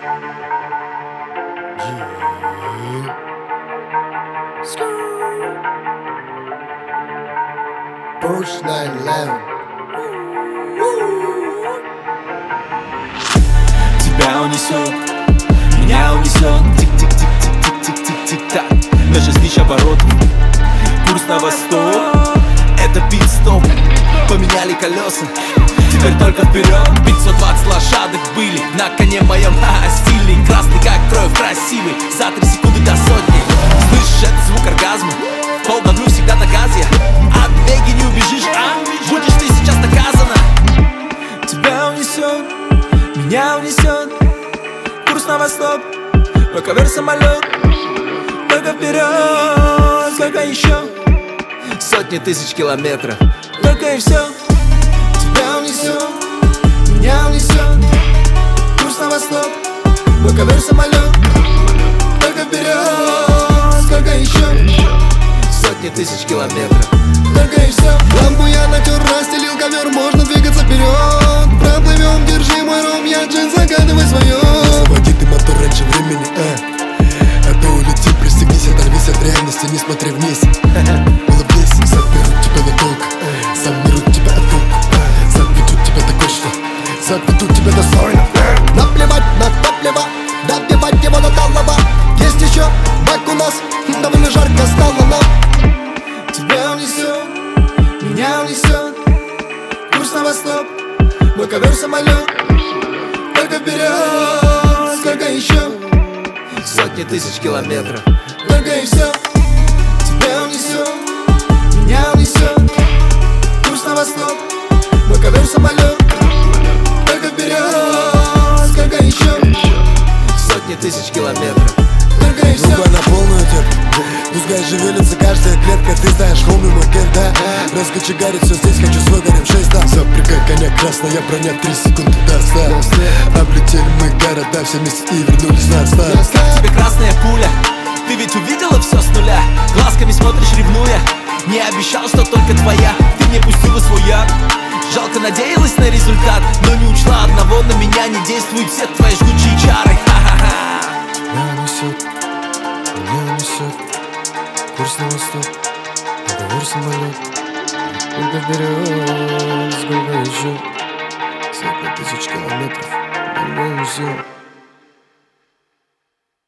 Porsche 911. Тебя унесет, меня унесет. Тик-тик-тик-тик-тик-тик-тик-так. На 6000 оборотов, курс на восток. Это пит-стоп, поменяли колеса. Теперь только вперед. 520 лошадок были на коне моем, стильный, красный как кровь, красивый. За 3 секунды до сотни. Слышишь, это звук оргазма. Пол давлю всегда на газ я. От беги не убежишь, будешь ты сейчас наказана. Тебя унесет, меня унесет. Курс на восток, мой ковер-самолет. Только вперед, сколько еще? Сотни тысяч километров, только и все. Тебя унесет, меня унесет. Курс на восток, мой ковер-самолет. Только вперед, сколько еще? Сотни тысяч километров, только и все. Лампу я натер, расстелил ковер, можно двигаться вперед. Проплывем, держи мой ром, я джин, загадывай свое. Заводи ты мотор раньше времени, а то улети, пристегнись, оторвись от реальности, не смотри вниз. Улыбнись, заберут тебя надолго, заберут тебя от толку, заведут тебя такой, что заведут тебя достойно. Наплевать на топливо, добивать его до талого. Есть еще бак у нас, довольно жарко стало нам. Тебя унесет, меня унесет. Курс на восток, мой ковер-самолет. Только вперед, сколько еще? сотни тысяч километров, Только и все. Тебя унесет, меня унесет. Курс на восток, мой ковер-самолет. Только вперед, сколько еще? сотни тысяч километров. Только и все. Губа на полную тем, пускай шевелится каждая клетка. Ты знаешь, хоми мой кент, да? Раскочегарить все здесь, хочу свой горем 6, да. Запрягай коня, красная броня, 3 секунды до ста. Облетели мы города все вместе и вернулись на старт. Тебе красная пуля, ты ведь увидела все с нуля. Глазками смотришь, ревнуя. Не обещал, что только твоя. Ты мне пустила свой яд. Жалко, надеялась на результат, но не учла одного: на меня не действуют все твои жгучие чары. Ха-ха-ха. Меня унесет, меня унесет. Курс на восток, договор самолет. Только вперед, сколько еще? Сотни тысяч километров, меня унесет.